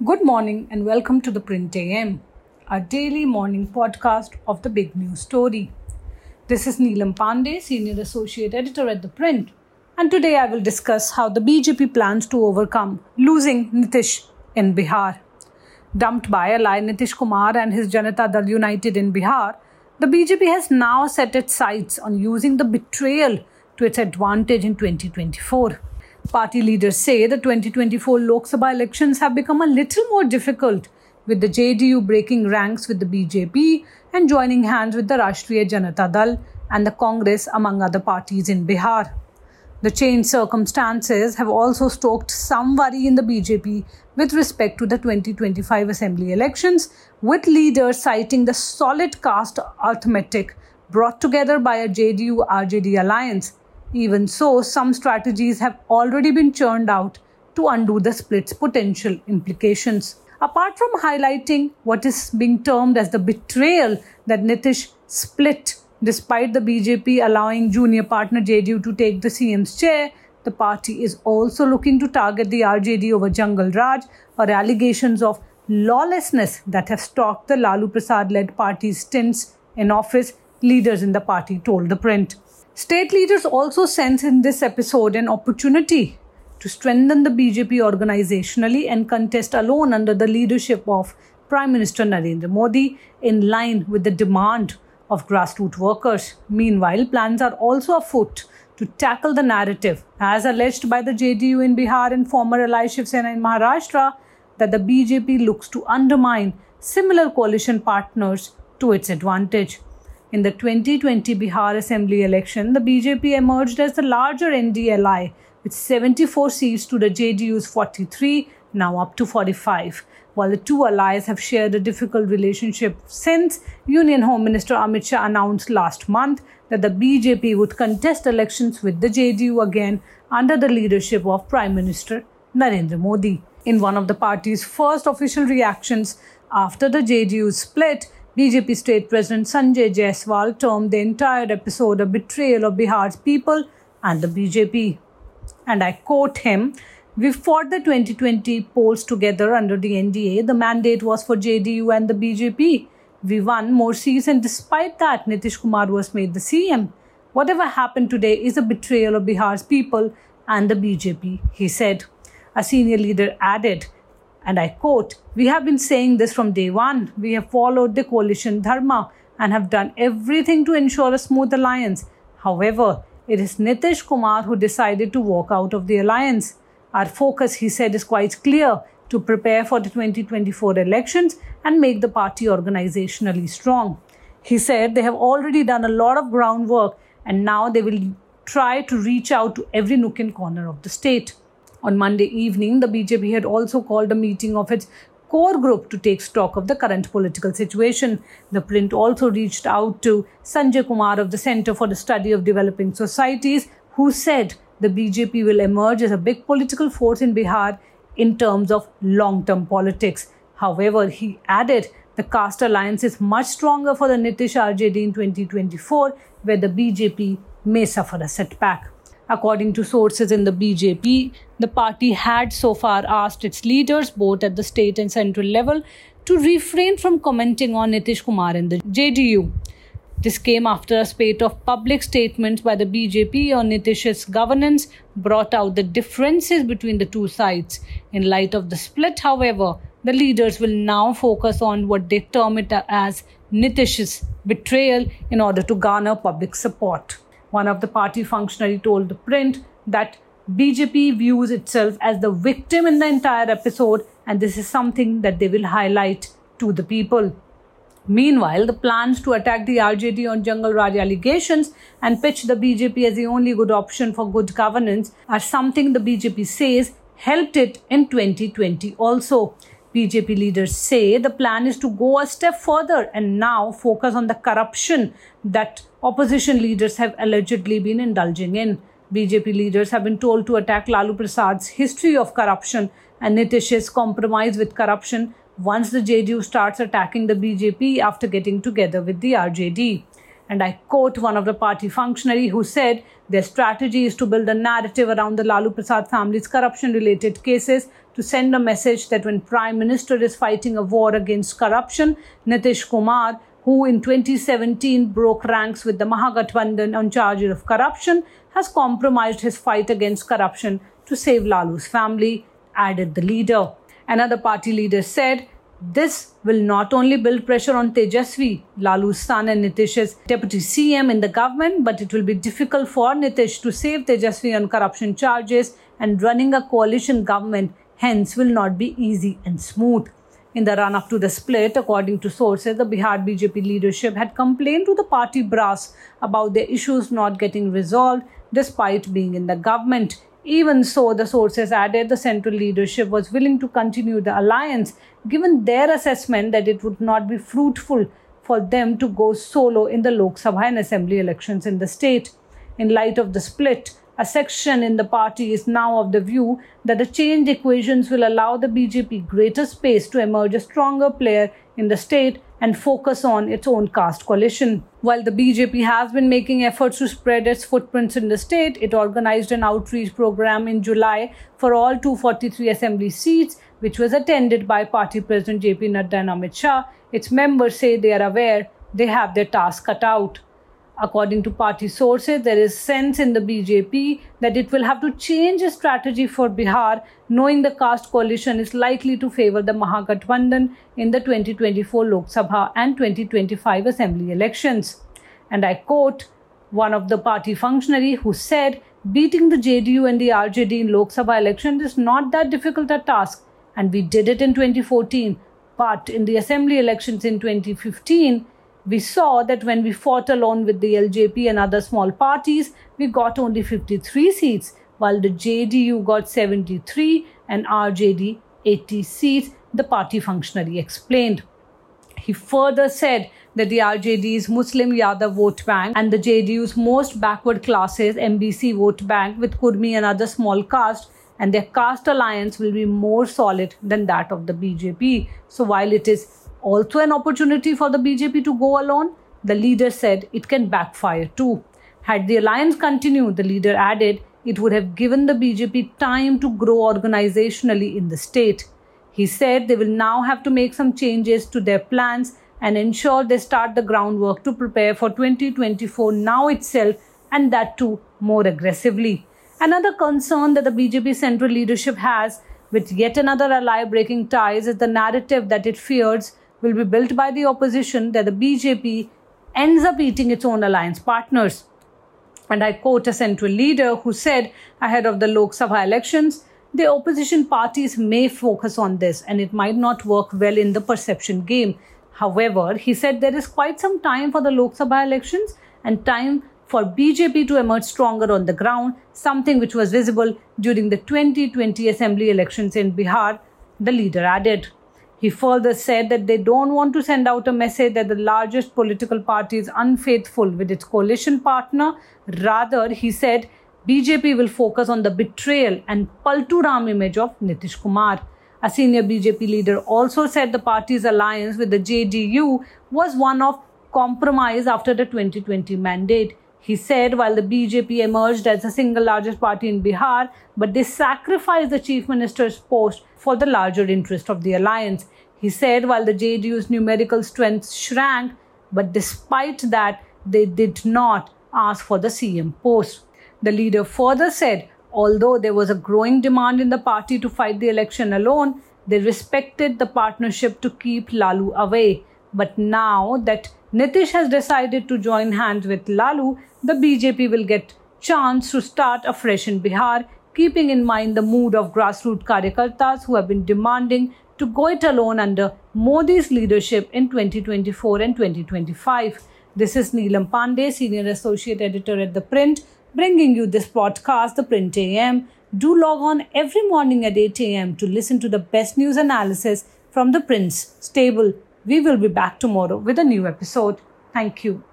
Good morning and welcome to the Print AM, our daily morning podcast of the big news story. This is Neelam Pandey, Senior Associate Editor at The Print, and today I will discuss how the BJP plans to overcome losing Nitish in Bihar. Dumped by ally Nitish Kumar and his Janata Dal United in Bihar, the BJP has now set its sights on using the betrayal to its advantage in 2024. Party leaders say the 2024 Lok Sabha elections have become a little more difficult, with the JDU breaking ranks with the BJP and joining hands with the Rashtriya Janata Dal and the Congress, among other parties in Bihar. The changed circumstances have also stoked some worry in the BJP with respect to the 2025 Assembly elections, with leaders citing the solid caste arithmetic brought together by a JDU-RJD alliance. Even so, some strategies have already been churned out to undo the split's potential implications. Apart from highlighting what is being termed as the betrayal that Nitish split despite the BJP allowing junior partner JDU to take the CM's chair, the party is also looking to target the RJD over Jungle Raj or allegations of lawlessness that have stalked the Lalu Prasad-led party's stints in office, leaders in the party told The Print. State leaders also sense in this episode an opportunity to strengthen the BJP organizationally and contest alone under the leadership of Prime Minister Narendra Modi, in line with the demand of grassroots workers. Meanwhile, plans are also afoot to tackle the narrative, as alleged by the JDU in Bihar and former ally Shiv Sena in Maharashtra, that the BJP looks to undermine similar coalition partners to its advantage. In the 2020 Bihar Assembly election, the BJP emerged as the larger NDA ally, with 74 seats to the JDU's 43, now up to 45. While the two allies have shared a difficult relationship since Union Home Minister Amit Shah announced last month that the BJP would contest elections with the JDU again under the leadership of Prime Minister Narendra Modi. In one of the party's first official reactions after the JDU split, BJP State President Sanjay Jaiswal termed the entire episode a betrayal of Bihar's people and the BJP. And I quote him, "We fought the 2020 polls together under the NDA. The mandate was for JDU and the BJP. We won more seats, and despite that, Nitish Kumar was made the CM. Whatever happened today is a betrayal of Bihar's people and the BJP," he said. A senior leader added, and I quote, "We have been saying this from day one. We have followed the coalition dharma and have done everything to ensure a smooth alliance. However, it is Nitish Kumar who decided to walk out of the alliance. Our focus," he said, "is quite clear: to prepare for the 2024 elections and make the party organizationally strong." He said they have already done a lot of groundwork and now they will try to reach out to every nook and corner of the state. On Monday evening, the BJP had also called a meeting of its core group to take stock of the current political situation. The Print also reached out to Sanjay Kumar of the Center for the Study of Developing Societies, who said the BJP will emerge as a big political force in Bihar in terms of long-term politics. However, he added the caste alliance is much stronger for the Nitish RJD in 2024, where the BJP may suffer a setback. According to sources in the BJP, the party had so far asked its leaders, both at the state and central level, to refrain from commenting on Nitish Kumar and the JDU. This came after a spate of public statements by the BJP on Nitish's governance brought out the differences between the two sides. In light of the split, however, the leaders will now focus on what they term it as Nitish's betrayal in order to garner public support. One of the party functionaries told The Print that BJP views itself as the victim in the entire episode, and this is something that they will highlight to the people. Meanwhile, the plans to attack the RJD on Jungle Raj allegations and pitch the BJP as the only good option for good governance are something the BJP says helped it in 2020 also. BJP leaders say the plan is to go a step further and now focus on the corruption that opposition leaders have allegedly been indulging in. BJP leaders have been told to attack Lalu Prasad's history of corruption and Nitish's compromise with corruption once the JDU starts attacking the BJP after getting together with the RJD. And I quote one of the party functionary who said their strategy is to build a narrative around the Lalu Prasad family's corruption-related cases to send a message that when Prime Minister is fighting a war against corruption, Nitish Kumar, who in 2017 broke ranks with the Mahagathbandhan on charges of corruption, has compromised his fight against corruption to save Lalu's family, added the leader. Another party leader said, this will not only build pressure on Tejasvi, Lalu's son and Nitish's deputy CM in the government, but it will be difficult for Nitish to save Tejasvi on corruption charges, and running a coalition government hence will not be easy and smooth. In the run-up to the split, according to sources, the Bihar BJP leadership had complained to the party brass about their issues not getting resolved despite being in the government. Even so, the sources added the central leadership was willing to continue the alliance, given their assessment that it would not be fruitful for them to go solo in the Lok Sabha and Assembly elections in the state. In light of the split, a section in the party is now of the view that the changed equations will allow the BJP greater space to emerge a stronger player in the state and focus on its own caste coalition. While the BJP has been making efforts to spread its footprints in the state, it organized an outreach program in July for all 243 assembly seats, which was attended by party president JP Nadda and Amit Shah. Its members say they are aware they have their task cut out. According to party sources, there is sense in the BJP that it will have to change its strategy for Bihar, knowing the caste coalition is likely to favor the Mahagathbandhan in the 2024 Lok Sabha and 2025 Assembly elections. And I quote one of the party functionary who said, beating the JDU and the RJD in Lok Sabha elections is not that difficult a task, and we did it in 2014. But in the Assembly elections in 2015, we saw that when we fought alone with the LJP and other small parties, we got only 53 seats, while the JDU got 73 and RJD 80 seats, the party functionary explained. He further said that the RJD's Muslim Yadav vote bank and the JDU's most backward classes MBC vote bank with Kurmi and other small castes and their caste alliance will be more solid than that of the BJP. So while it is also an opportunity for the BJP to go alone, the leader said it can backfire too. Had the alliance continued, the leader added, it would have given the BJP time to grow organizationally in the state. He said they will now have to make some changes to their plans and ensure they start the groundwork to prepare for 2024 now itself, and that too more aggressively. Another concern that the BJP central leadership has with yet another ally breaking ties is the narrative that it fears will be built by the opposition that the BJP ends up eating its own alliance partners. And I quote a central leader who said ahead of the Lok Sabha elections, the opposition parties may focus on this and it might not work well in the perception game. However, he said there is quite some time for the Lok Sabha elections and time for BJP to emerge stronger on the ground, something which was visible during the 2020 Assembly elections in Bihar, the leader added. He further said that they don't want to send out a message that the largest political party is unfaithful with its coalition partner. Rather, he said, BJP will focus on the betrayal and Palturam image of Nitish Kumar. A senior BJP leader also said the party's alliance with the JDU was one of compromise after the 2020 mandate. He said while the BJP emerged as the single largest party in Bihar, but they sacrificed the chief minister's post for the larger interest of the alliance. He said while the JDU's numerical strength shrank, but despite that, they did not ask for the CM post. The leader further said, although there was a growing demand in the party to fight the election alone, they respected the partnership to keep Lalu away. But now that Nitish has decided to join hands with Lalu, the BJP will get chance to start afresh in Bihar, keeping in mind the mood of grassroots Karyakartas who have been demanding to go it alone under Modi's leadership in 2024 and 2025. This is Neelam Pandey, Senior Associate Editor at The Print, bringing you this podcast, The Print AM. Do log on every morning at 8 a.m. to listen to the best news analysis from The Print's stable. We will be back tomorrow with a new episode. Thank you.